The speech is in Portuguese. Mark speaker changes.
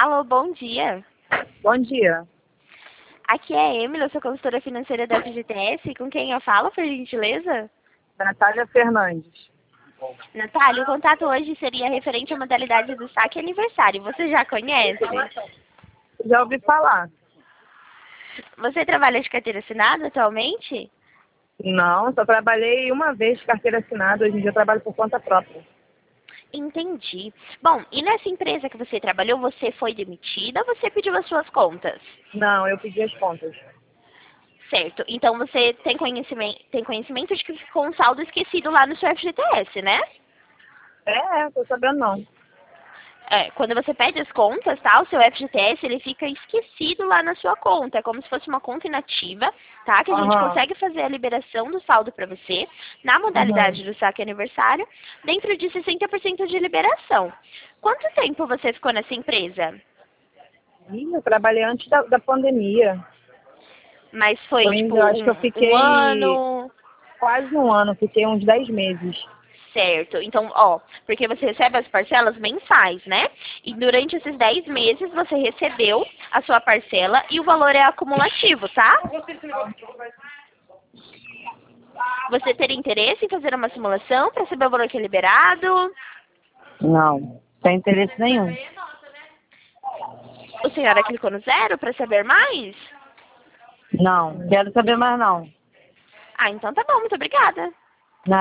Speaker 1: Alô, bom dia.
Speaker 2: Bom dia.
Speaker 1: Aqui é a Emily, eu sou consultora financeira da FGTS. Com quem eu falo, por gentileza?
Speaker 2: Natália Fernandes.
Speaker 1: Natália, o contato hoje seria referente à modalidade do saque aniversário. Você já conhece?
Speaker 2: Já ouvi falar.
Speaker 1: Você trabalha de carteira assinada atualmente?
Speaker 2: Não, só trabalhei uma vez de carteira assinada. Hoje em dia eu trabalho por conta própria.
Speaker 1: Entendi. Bom, e nessa empresa que você trabalhou, você foi demitida ou você pediu as suas contas?
Speaker 2: Não, eu pedi as contas.
Speaker 1: Certo. Então você tem conhecimento de que ficou um saldo esquecido lá no seu FGTS, né?
Speaker 2: Tô sabendo não.
Speaker 1: Quando você pede as contas, tá? O seu FGTS, ele fica esquecido lá na sua conta. É como se fosse uma conta inativa, tá? Que a gente
Speaker 2: Aham.
Speaker 1: consegue fazer a liberação do saldo para você, na modalidade do saque aniversário, dentro de 60% de liberação. Quanto tempo você ficou nessa empresa?
Speaker 2: Eu trabalhei antes da pandemia.
Speaker 1: Mas foi, tipo,
Speaker 2: Eu acho que eu
Speaker 1: um
Speaker 2: fiquei
Speaker 1: ano?
Speaker 2: quase um ano, fiquei uns 10 meses.
Speaker 1: Certo. Então, ó, porque você recebe as parcelas mensais, né? E durante esses 10 meses você recebeu a sua parcela e o valor é acumulativo, tá? Você teria interesse em fazer uma simulação para saber o valor que é liberado?
Speaker 2: Não, sem interesse nenhum.
Speaker 1: O senhora clicou no zero para saber mais?
Speaker 2: Não, quero saber mais não.
Speaker 1: Ah, então tá bom, muito obrigada.